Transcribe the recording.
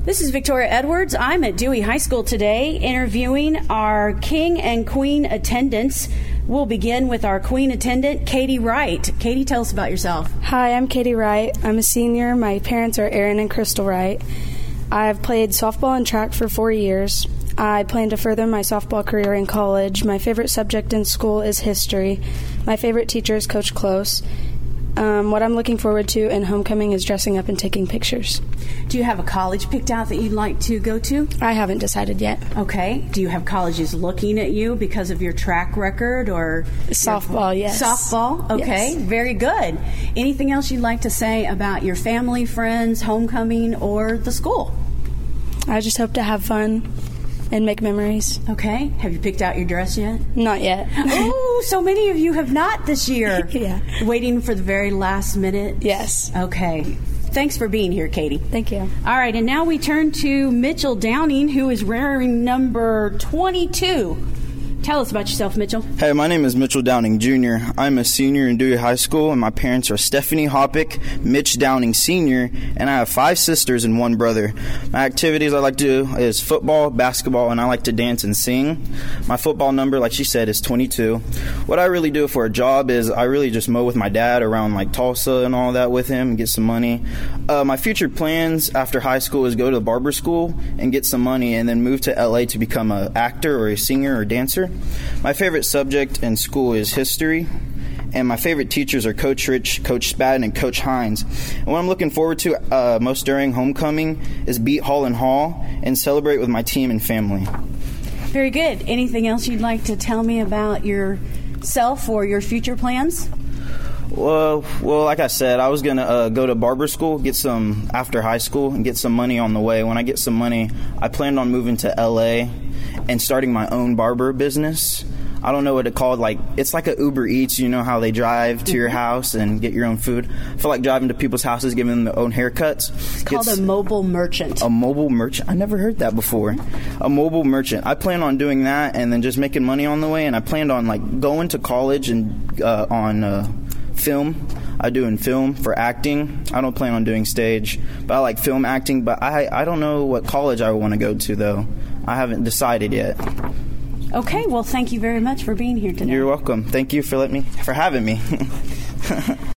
This is Victoria Edwards. I'm at Dewey High School today interviewing our King and Queen attendants. We'll begin with our Queen attendant, Katie Wright. Katie, tell us about yourself. Hi, I'm Katie Wright. I'm a senior. My parents are Aaron and Crystal Wright. I've played softball and track for 4 years. I plan to further my softball career in college. My favorite subject in school is history. My favorite teacher is Coach Close. What I'm looking forward to in homecoming is dressing up and taking pictures. Do you have a college picked out that you'd like to go to? I haven't decided yet. Okay. Do you have colleges looking at you because of your track record or? Softball, yes. Softball? Okay. Yes. Very good. Anything else you'd like to say about your family, friends, homecoming, or the school? I just hope to have fun and make memories. Okay. Have you picked out your dress yet? Not yet. Oh, so many of you have not this year. Yeah. Waiting for the very last minute? Yes. Okay. Thanks for being here, Katie. Thank you. All right, and now we turn to Mitchell Downing, who is wearing number 22. Tell us about yourself, Mitchell. Hey, my name is Mitchell Downing, Jr. I'm a senior in Dewey High School, and my parents are Stephanie Hoppick, Mitch Downing, Sr., and I have 5 sisters and 1 brother. My activities I like to do is football, basketball, and I like to dance and sing. My football number, like she said, is 22. What I really do for a job is I really just mow with my dad around like Tulsa and all that with him and get some money. My future plans after high school is go to barber school and get some money and then move to LA to become an actor or a singer or dancer. My favorite subject in school is history, and my favorite teachers are Coach Rich, Coach Spadden, and Coach Hines. And what I'm looking forward to most during homecoming is beat Hall and Hall and celebrate with my team and family. Very good. Anything else you'd like to tell me about yourself or your future plans? Well, like I said, I was going to go to barber school, get some after high school, and get some money on the way. When I get some money, I planned on moving to L.A. and starting my own barber business. I don't know what it's called. It's like a Uber Eats. You know how they drive to your house and get your own food? I feel like driving to people's houses, giving them their own haircuts. It's called a mobile merchant. A mobile merchant? I never heard that before. A mobile merchant. I plan on doing that and then just making money on the way. And I planned on going to college and on film. I do in film for acting. I don't plan on doing stage, but I like film acting. But I don't know what college I want to go to, though. I haven't decided yet. Okay, well, thank you very much for being here today. You're welcome. Thank you for having me.